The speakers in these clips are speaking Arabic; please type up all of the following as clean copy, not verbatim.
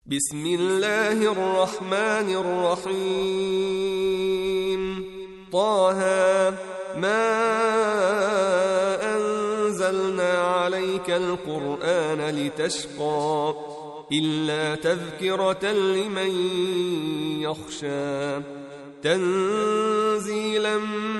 بسم الله الرحمن الرحيم طه ما أنزلنا عليك القرآن لتشقى إلا تذكرة لمن يخشى تنزيلا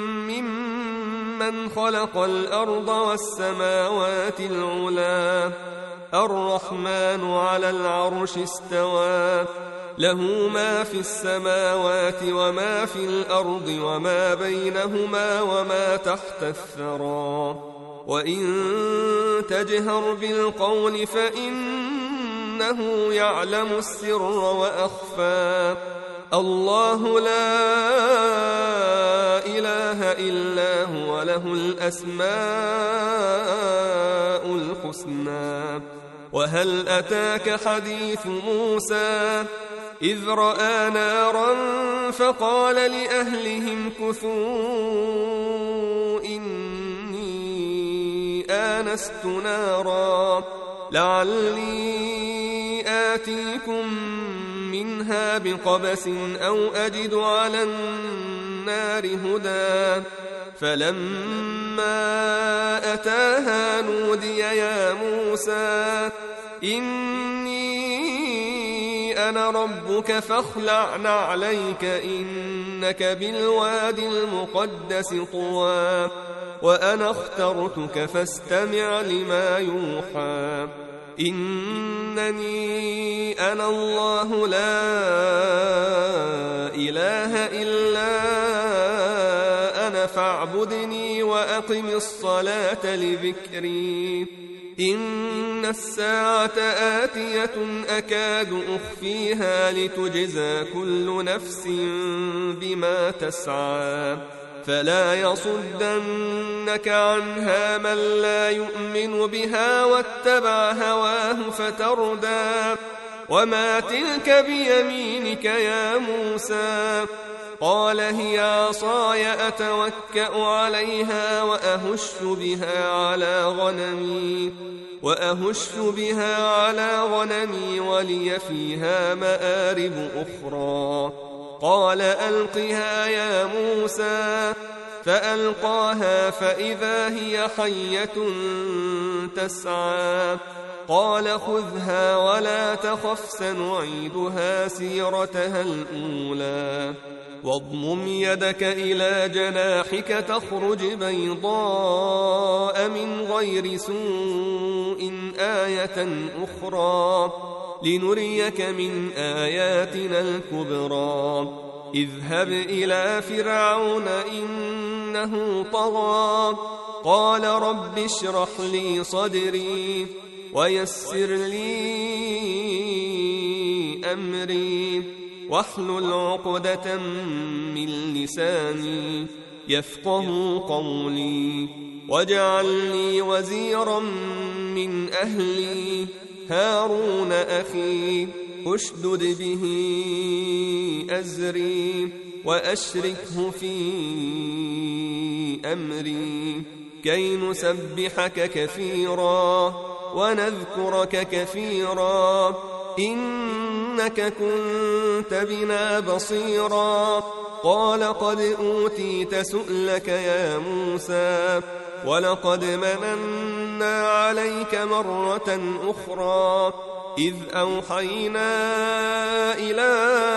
ممن خلق الأرض والسماوات العلى الرحمن على العرش استوى له ما في السماوات وما في الأرض وما بينهما وما تحت الثرى وإن تجهر بالقول فإنه يعلم السر وأخفى الله لا إله إلا هو له الأسماء الحسنى وهل أتاك حديث موسى إذ رأى نارا فقال لأهلهم كثوا إني آنست نارا لعلي آتيكم منها بقبس أو أجد على النار هدى فلما أتاها نودي يا موسى إني أنا ربك فاخلع نعليك إنك بالواد المقدس طوى وأنا اخترتك فاستمع لما يوحى إنني أنا الله لا إله إلا أنا فاعبدني وأقم الصلاة لذكري إن الساعة آتية أكاد أخفيها لتجزى كل نفس بما تسعى فلا يصدنك عنها من لا يؤمن بها واتبع هواه فتردى وما تلك بيمينك يا موسى قال هي عصاي أتوكأ عليها وأهش بها على غنمي ولي فيها مآرب أخرى قال ألقها يا موسى فألقاها فإذا هي حية تسعى قال خذها ولا تخف سنعيدها سيرتها الأولى واضمم يدك إلى جناحك تخرج بيضاء من غير سوء آية أخرى لنريك من آياتنا الكبرى اذهب إلى فرعون إنه طغى قال رب اشرح لي صدري ويسر لي أمري واحلل عقدة من لساني يفقه قولي واجعل لي وزيرا من أهلي هارون أخي أشدد به أزري وأشركه في أمري كي نسبحك كثيرا ونذكرك كثيرا إنك كنت بنا بصيرا قال قد أوتيت سؤلك يا موسى ولقد مننا عليك مرة أخرى إذ أوحينا إلى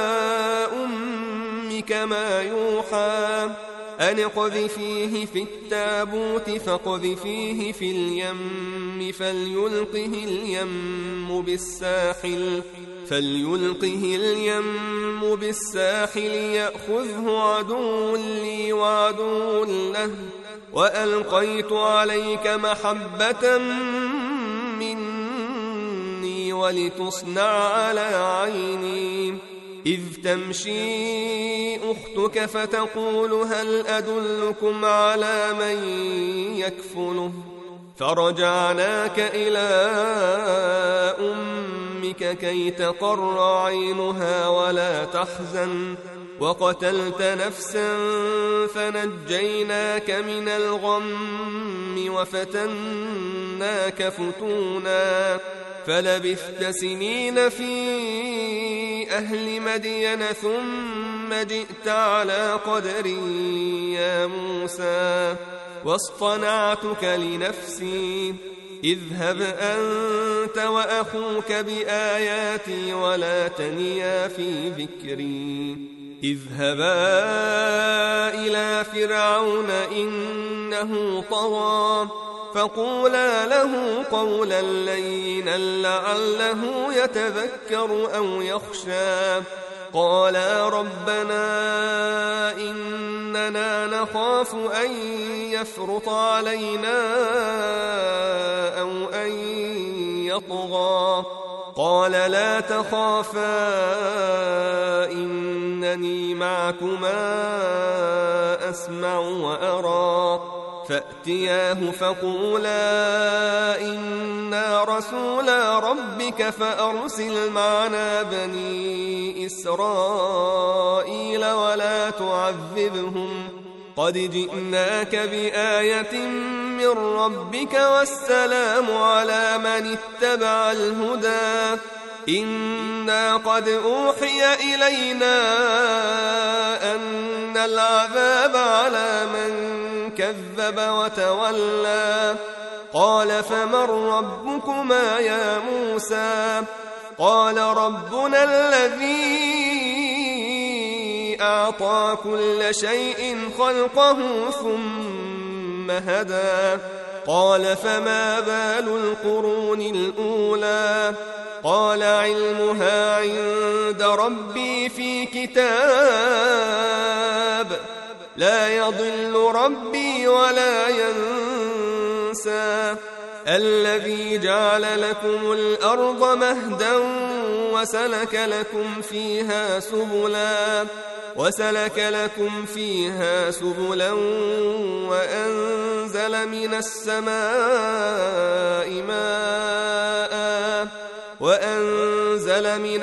أمك ما يوحى أن اقذفيه في التابوت فاقذفيه في اليم فليلقه اليم بالساحل يأخذه عدو لي وعدو له وألقيت عليك محبة مني ولتصنع على عيني إذ تمشي أختك فتقول هل أدلكم على من يكفله فرجعناك إلى أمك كي تقر عينها ولا تحزن وقتلت نفسا فنجيناك من الغم وفتناك فتونا فلبثت سنين في أهل مدين ثم جئت على قدري يا موسى واصطنعتك لنفسي اذهب أنت وأخوك بآياتي ولا تنيا في ذكري اذهبا إلى فرعون إنه طغى فقولا له قولا لينا لعله يتذكر أو يخشى قالا ربنا إننا نخاف أن يفرط علينا أو أن يطغى قال لا تخافا إنني معكما أسمع وأرى فأتياه فقولا إنا رسولا ربك فأرسل معنا بني إسرائيل ولا تعذبهم قد جئناك بآية من ربك والسلام على من اتبع الهدى إنا قد أوحي إلينا أن العذاب على من كذب وتولى قال فمن ربكما يا موسى قال ربنا الذي أعطى كل شيء خلقه ثم هدى قال فما بال القرون الأولى قال علمها عند ربي في كتاب لا يضل ربي ولا ينسى الذي جعل لكم الأرض مهدا وسلك لكم فيها سبلا وأنزل من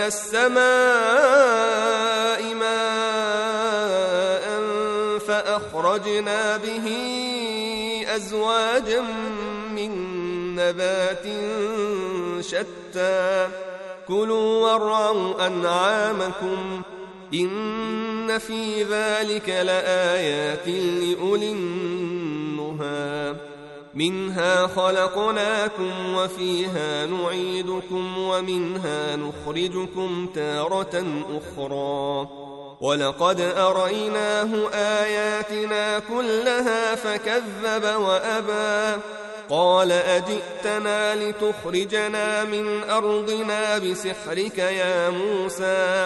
السماء ماء فأخرجنا به أزواجا من نبات شتى كلوا وارعوا أنعامكم إن في ذلك لآيات لأولي النهى منها خلقناكم وفيها نعيدكم ومنها نخرجكم تارة أخرى ولقد أريناه آياتنا كلها فكذب وأبى قال أجئتنا لتخرجنا من أرضنا بسحرك يا موسى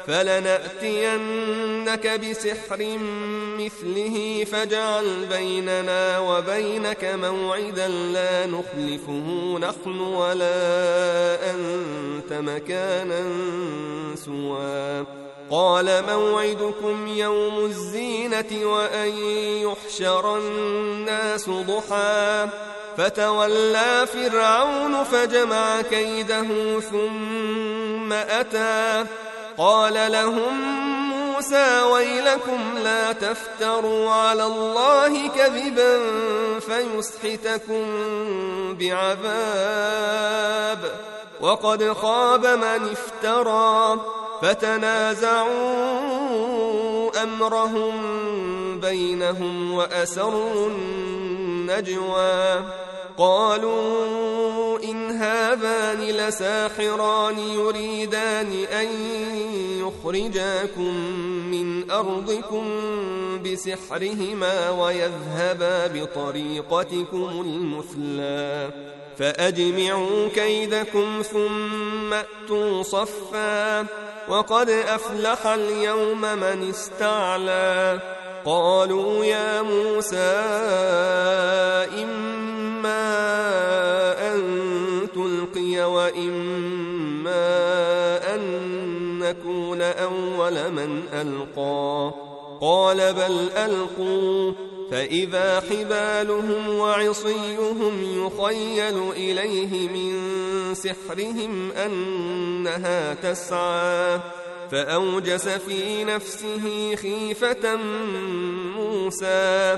فلنأتينك بسحر مثله فاجعل بيننا وبينك موعدا لا نخلفه نحن ولا أنت مكانا سوى قال موعدكم يوم الزينة وأن يحشر الناس ضحى فتولى فرعون فجمع كيده ثم أتى قال لهم موسى ويلكم لا تفتروا على الله كذبا فيسحتكم بعذاب وقد خاب من افترى فتنازعوا أمرهم بينهم وأسروا النجوى قالوا إن هذان لساحران يريدان أن يخرجاكم من أرضكم بسحرهما ويذهبا بطريقتكم المثلى فأجمعوا كيدكم ثم أتوا صفا وقد أفلح اليوم من استعلى قالوا يا موسى إما أن تلقي وإما أن نكون أول من ألقى قال بل ألقوا فإذا حبالهم وعصيهم يخيل إليه من سحرهم أنها تسعى فأوجس في نفسه خيفة موسى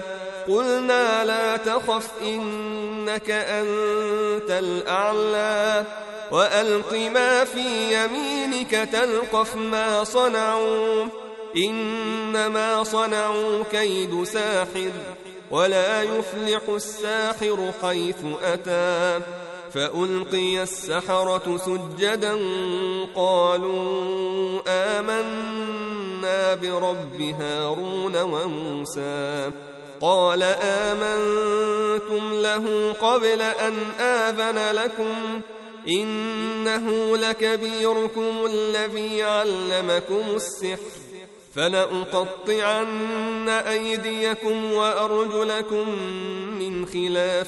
قلنا لا تخف إنك أنت الأعلى وألق ما في يمينك تلقف ما صنعوا إنما صنعوا كيد ساحر ولا يفلح الساحر حيث أتى فألقي السحرة سجدا قالوا آمنا برب هارون وموسى قال آمنتم له قبل أن آذن لكم إنه لكبيركم الذي علمكم السحر فلأقطعن أيديكم وأرجلكم من خلاف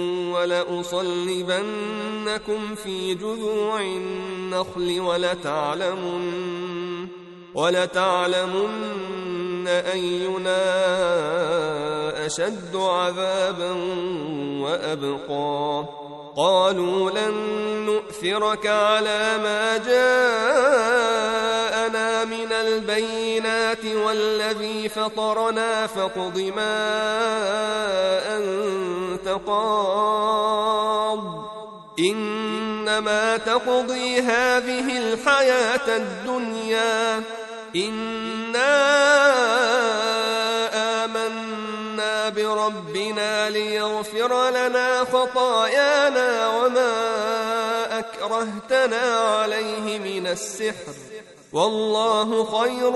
ولأصلبنكم في جذوع النخل ولتعلمن أينا أشد عذابا وأبقى قالوا لن نؤثرك على ما جاءنا من البينات والذي فطرنا فاقض ما أنت قاض إنما تقضي هذه الحياة الدنيا إنا آمنا بربنا ليغفر لنا خطايانا وما أكرهتنا عليه من السحر والله خير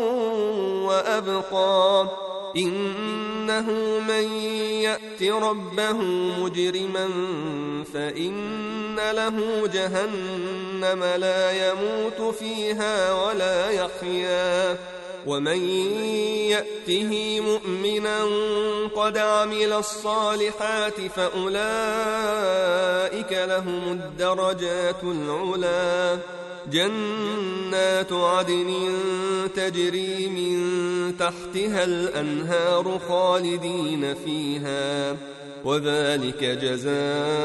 وأبقى إنه من يأت ربه مجرما فإن له جهنم لا يموت فيها ولا يحيا ومن يأته مؤمنا قد عمل الصالحات فأولئك لهم الدرجات العلا جنات عدن تجري من تحتها الأنهار خالدين فيها وذلك جزاء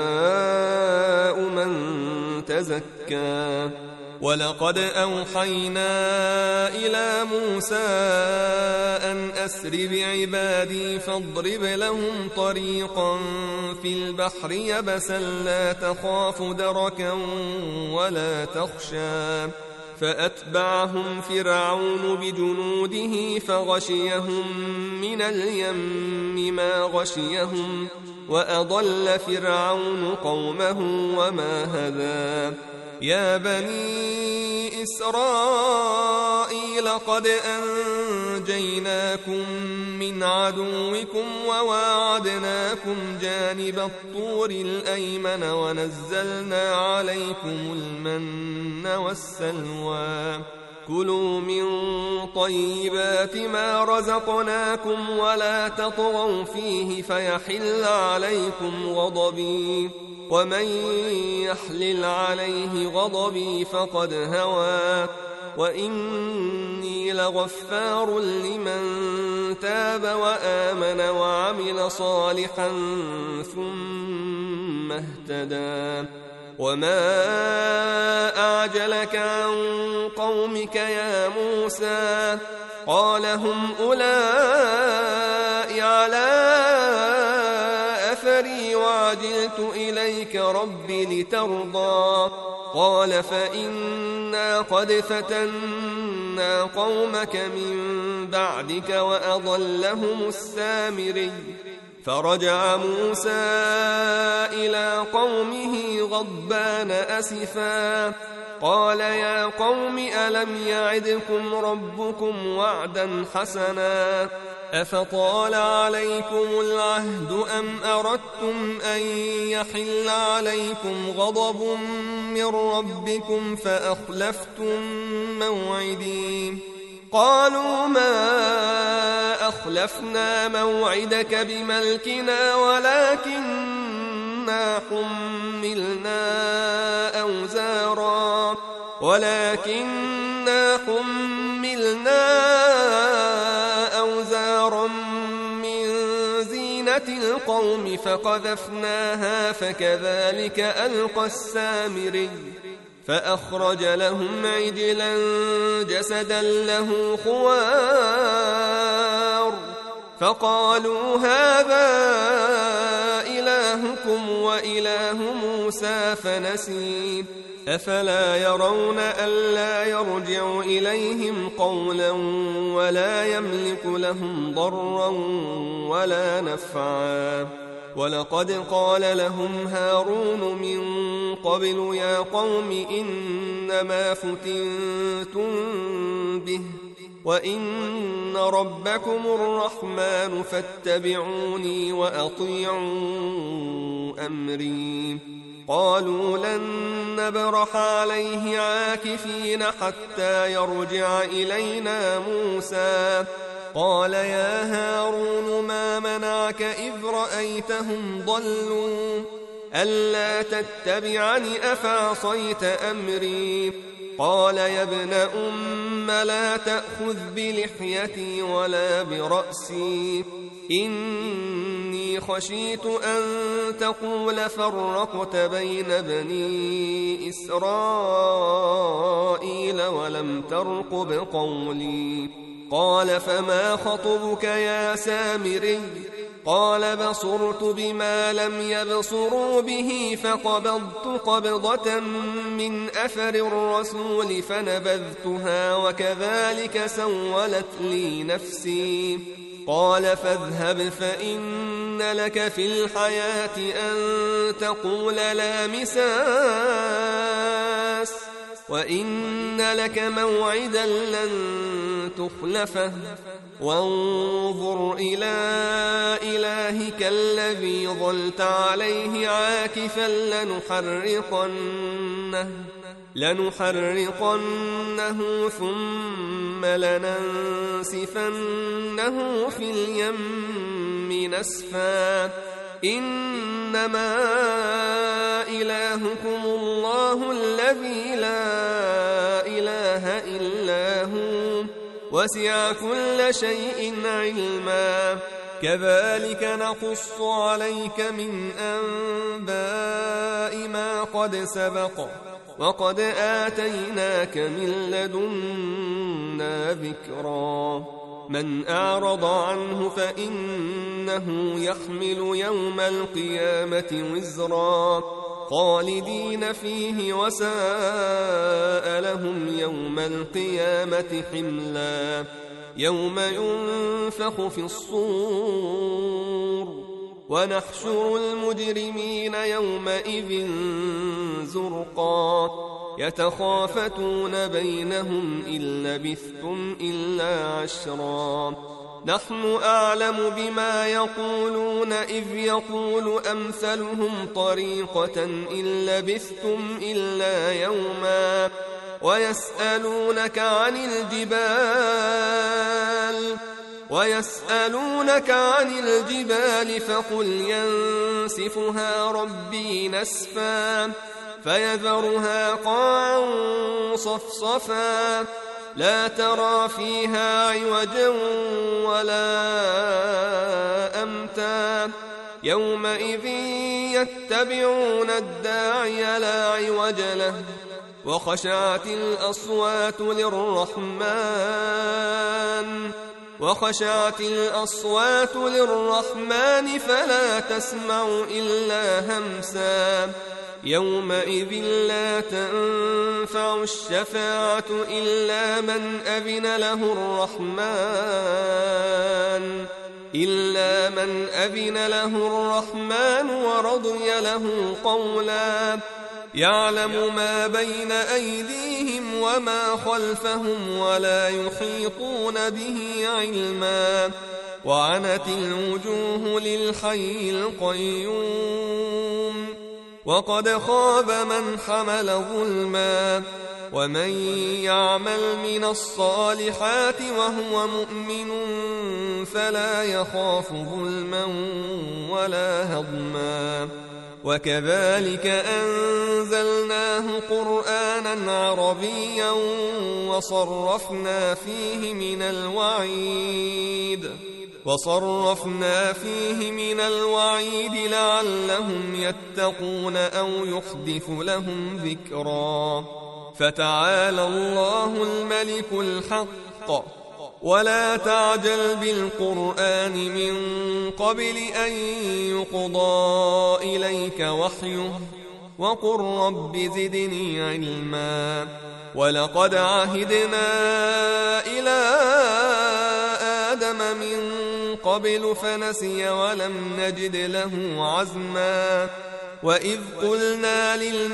من تزكى ولقد أوحينا إلى موسى أن أسر بعبادي فاضرب لهم طريقا في البحر يبسا لا تخاف دركا ولا تخشى فأتبعهم فرعون بجنوده فغشيهم من اليم ما غشيهم وأضل فرعون قومه وما هدى يا بني إسرائيل قد أنجيناكم من عدوكم وواعدناكم جانب الطور الأيمن ونزلنا عليكم المن والسلوى كلوا من طيبات ما رزقناكم ولا تطغوا فيه فيحل عليكم غضبي ومن يحلل عليه غضبي فقد هوى وإني لغفار لمن تاب وآمن وعمل صالحا ثم اهتدى وما أعجلك عن قومك يا موسى قال هم أولئك على أثري وعجلت إليك رب لترضى قال فإنا قد فتنا قومك من بعدك وأضلهم السامري فرجع موسى إلى قومه غضبان أسفا قال يا قوم ألم يعدكم ربكم وعدا حسنا أفطال عليكم العهد أم أردتم أن يحل عليكم غضب من ربكم فأخلفتم موعدي قالوا ما أخلفنا موعدك بملكنا ولكننا حملنا أوزارا من زينة القوم فقذفناها فكذلك ألقى السامري فأخرج لهم عجلا جسدا له خوار فقالوا هذا إلهكم وإله موسى فنسي أفلا يرون ألا يرجع إليهم قولا ولا يملك لهم ضرا ولا نفعا ولقد قال لهم هارون من قبل يا قوم إنما فتنتم به وإن ربكم الرحمن فاتبعوني وأطيعوا أمري قالوا لن نبرح عليه عاكفين حتى يرجع إلينا موسى قال يا هارون ما منعك إذ رأيتهم ضلوا ألا تتبعني أفعصيت أمري قال يا ابن أم لا تأخذ بلحيتي ولا برأسي إني خشيت أن تقول فرقت بين بني إسرائيل ولم ترقب قولي قال فما خطبك يا سامري قال بصرت بما لم يبصروا به فقبضت قبضة من أثر الرسول فنبذتها وكذلك سولت لي نفسي قال فاذهب فإن لك في الحياة أن تقول لا مساس وإن لك موعدا لن تخلفه وانظر إلى إلهك الذي ظلت عليه عاكفا لنحرقنه ثم لننسفنه في اليم نسفا إنما إلهكم الله الذي لا إله إلا هو وسع كل شيء علما كذلك نقص عليك من أنباء ما قد سبق وقد آتيناك من لدنا ذكرا من أعرض عنه فإنه يحمل يوم القيامة وزرا خالدين فيه وساء لهم يوم القيامة حملا يوم ينفخ في الصور ونحشر المجرمين يومئذ زرقا يتخافتون بينهم إن لبثتم إلا عشرا نحن أعلم بما يقولون إذ يقول أمثلهم طريقة إن لبثتم إلا يوما ويسألونك عن الجبال فقل ينسفها ربي نسفا فيذرها قاعا صفصفا لا ترى فيها عوجا ولا أمتا يومئذ يتبعون الداعي لا عوج له وخشعت الأصوات للرحمن فلا تسمع إلا همسا يومئذ لا تنفع الشفاعة إلا من أذن له الرحمن ورضي له قولا يعلم ما بين أيديهم وما خلفهم ولا يحيطون به علما وعنت الوجوه للحي القيوم وقد خاب من حمل ظلما ومن يعمل من الصالحات وهو مؤمن فلا يخاف ظلما ولا هضما وكذلك أنزلناه قرآنا عربيا وصرفنا فيه من الوعيد لعلهم يتقون أو يحدث لهم ذكرا فتعالى الله الملك الحق ولا تعجل بالقرآن من قبل أن يقضى إليك وحيه وقل رب زدني علما ولقد عهدنا إلى آدم من قبل فنسي ولم نجد له عزما وإذ قلنا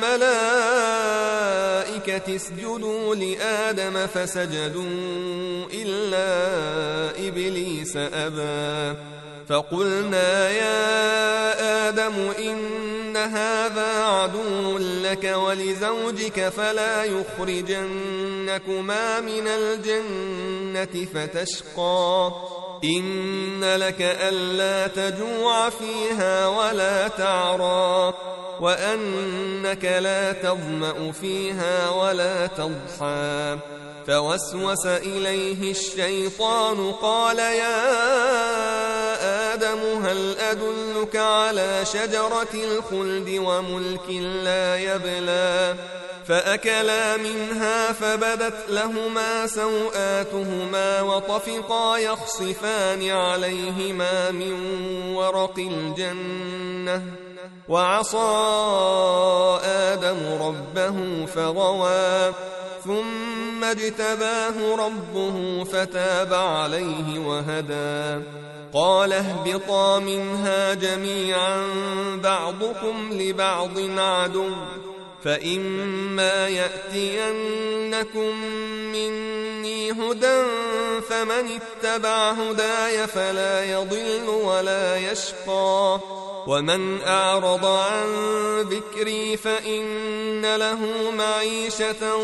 للملائكة اسجدوا لآدم فسجدوا إلا إبليس أبى فقلنا يا آدم إن هذا عدو لك ولزوجك فلا يخرجنكما من الجنة فتشقى إن لك ألا تجوع فيها ولا تعرى وأنك لا تظمأ فيها ولا تضحى فوسوس إليه الشيطان قال يا آدم هل أدلك على شجرة الخلد وملك لا يبلى فأكلا منها فبدت لهما سوآتهما وطفقا يخصفان عليهما من ورق الجنة وعصى آدم ربه فغوى ثم اجتباه ربه فتاب عليه وهدى قال اهبطا منها جميعا بعضكم لبعض عدو فإما يأتينكم مني هدى فمن اتبع هداي فلا يضل ولا يشقى ومن أعرض عن ذكري فإن له معيشة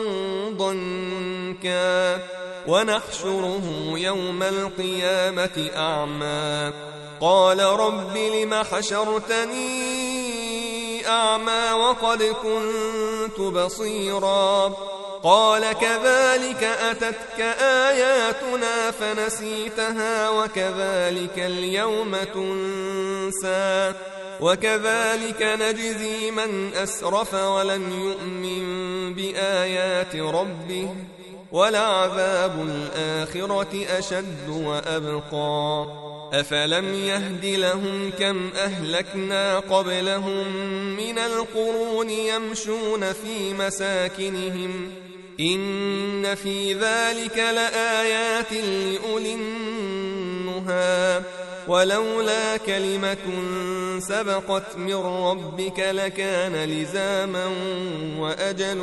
ضنكا ونحشره يوم القيامة أعمى قال رب لم حشرتني أعمى وقد كنت بصيرا قال كذلك أتتك آياتنا فنسيتها وكذلك اليوم تنسى وكذلك نجزي من أسرف ولم يؤمن بآيات ربه ولعذاب الآخرة أشد وأبقى أفلم يهد لهم كم أهلكنا قبلهم من القرون يمشون في مساكنهم إن في ذلك لآيات لأولي النهى ولولا كلمة سبقت من ربك لكان لزاما وأجل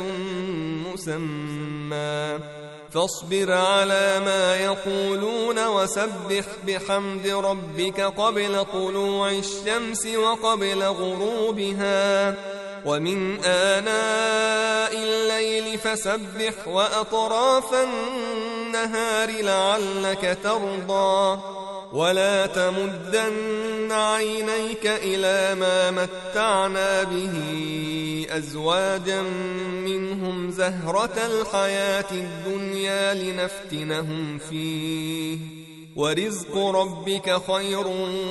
مسمى فاصبر على ما يقولون وسبح بحمد ربك قبل طلوع الشمس وقبل غروبها ومن آناء الليل فسبح وأطراف النهار لعلك ترضى ولا تمدن عينيك إلى ما متعنا به أزواجا منهم زهرة الحياة الدنيا لنفتنهم فيه ورزق ربك خير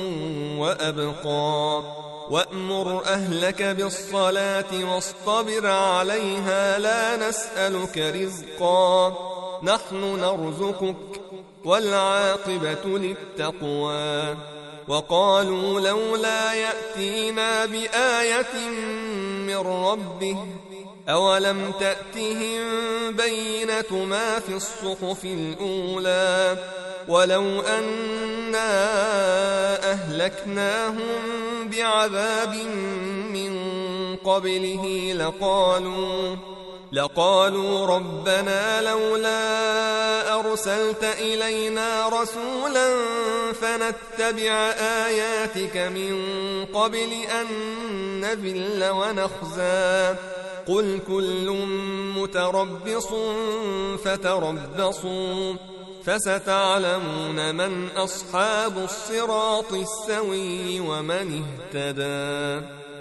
وأبقى وأمر أهلك بالصلاة واصطبر عليها لا نسألك رزقا نحن نرزقك والعاقبة للتقوى وقالوا لولا يأتينا بآية من ربه أولم تأتهم بينة ما في الصحف الأولى ولو أنا أهلكناهم بعذاب من قبله لقالوا ربنا لولا أرسلت إلينا رسولا فنتبع آياتك من قبل أن نذل ونخزى قل كل متربص فتربصوا فستعلمون من أصحاب الصراط السوي ومن اهتدى